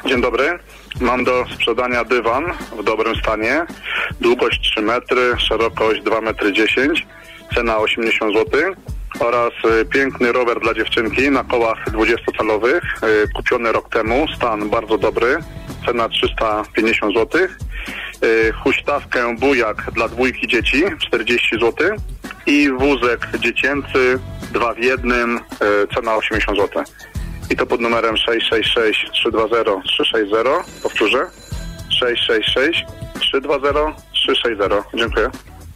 Dzień dobry. Mam do sprzedania dywan w dobrym stanie. Długość 3 metry, szerokość 2 metry 10, cena 80 zł. Oraz piękny rower dla dziewczynki na kołach 20-calowych, kupiony rok temu, stan bardzo dobry, cena 350 zł. Huśtawkę bujak dla 2 dzieci, 40 zł. I wózek dziecięcy, 2 w 1, cena 80 zł. I to pod numerem 666 320 360. Powtórzę. 666 320 360. Dziękuję.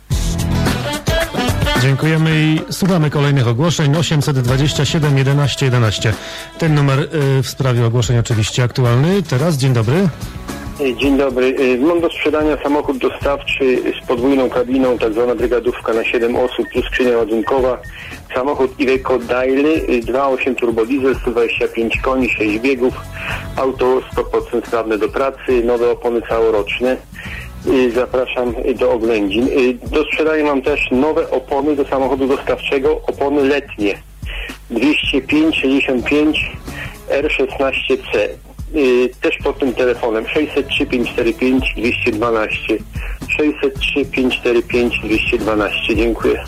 Dziękujemy i słuchamy kolejnych ogłoszeń. 827 11 11. Ten numer w sprawie ogłoszeń oczywiście aktualny. Teraz dzień dobry. Dzień dobry. Mam do sprzedania samochód dostawczy z podwójną kabiną, tak zwana brygadówka na 7 osób plus skrzynia ładunkowa. Samochód Iveco Daily 2.8 turbodiesel, 125 koni, 6 biegów. Auto 100% sprawne do pracy, nowe opony całoroczne. Zapraszam do oględzin. Do sprzedania mam też nowe opony do samochodu dostawczego, opony letnie 205-65 R16C. Też pod tym telefonem 603 545 212 603 545 212. Dziękuję.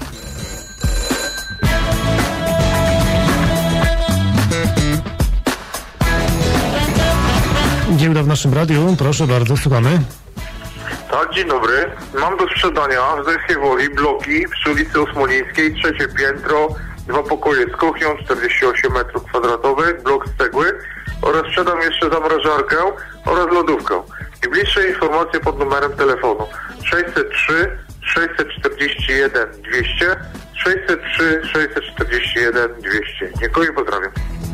Giełda w naszym radiu, proszę bardzo, słuchamy. Tak, dzień dobry. Mam do sprzedania w Zechwie Woli bloki przy ulicy Osmolińskiej, 3 piętro, 2 pokoje z kuchnią, 48 m2, blok z cegły oraz sprzedam jeszcze zamrażarkę oraz lodówkę. I bliższe informacje pod numerem telefonu 603 641 200 603 641 200. Dziękuję, pozdrawiam.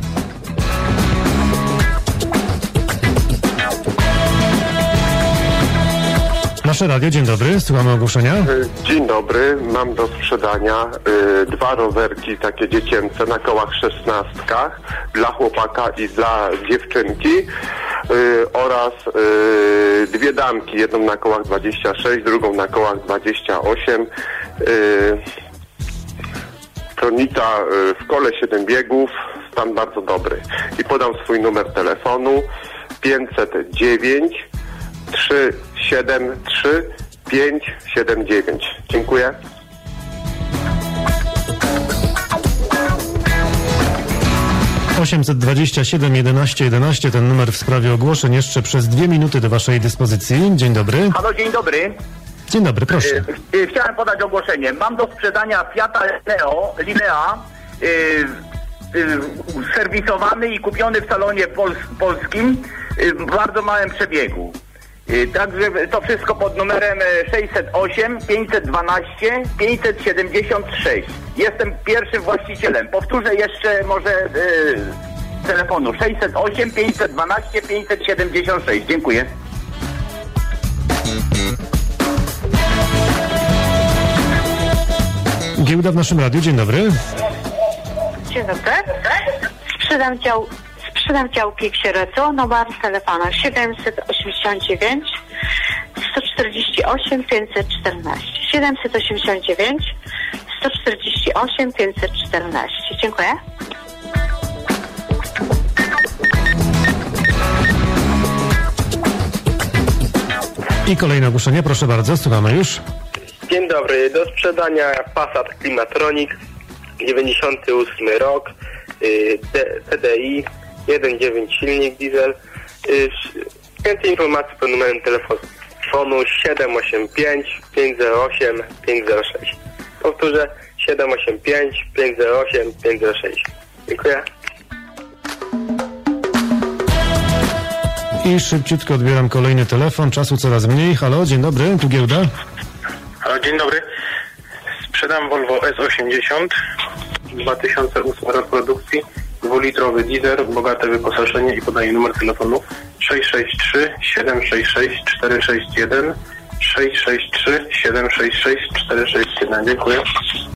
Nasze radio, dzień dobry, słuchamy ogłoszenia. Dzień dobry, mam do sprzedania 2 rowerki takie dziecięce na kołach 16 dla chłopaka i dla dziewczynki oraz 2 damki, jedną na kołach 26, drugą na kołach 28. Pronica w kole 7 biegów, stan bardzo dobry. I podam swój numer telefonu 509 373 579. Dziękuję. Osiemset 11 ten numer w sprawie ogłoszeń jeszcze przez 2 minuty do waszej dyspozycji. Dzień dobry. Halo, dzień dobry. Dzień dobry, proszę. Chciałem podać ogłoszenie. Mam do sprzedania Fiata Linea serwisowany i kupiony w salonie polskim w bardzo małym przebiegu. Także to wszystko pod numerem 608 512 576. Jestem pierwszym właścicielem. Powtórzę jeszcze może telefonu 608 512 576. Dziękuję. Giełda w naszym radiu, dzień dobry. Dzień dobry. Sprzedam działki Ksiereco, numer telefonu 789 148 514. 789 148 514. Dziękuję. I kolejne ogłoszenie, proszę bardzo, słuchamy już. Dzień dobry. Do sprzedania Passat Climatronic 98 rok, TDI 1.9 silnik diesel. Więcej informacji pod numerem telefonu 785 508 506. Powtórzę 785 508 506. Dziękuję. I szybciutko odbieram kolejny telefon, czasu coraz mniej. Halo, dzień dobry, tu Giełda. Halo, dzień dobry. Sprzedam Volvo S80, 2008 rok produkcji, 2-litrowy diesel, bogate wyposażenie i podaję numer telefonu 663 766 461 663 766 461. Dziękuję.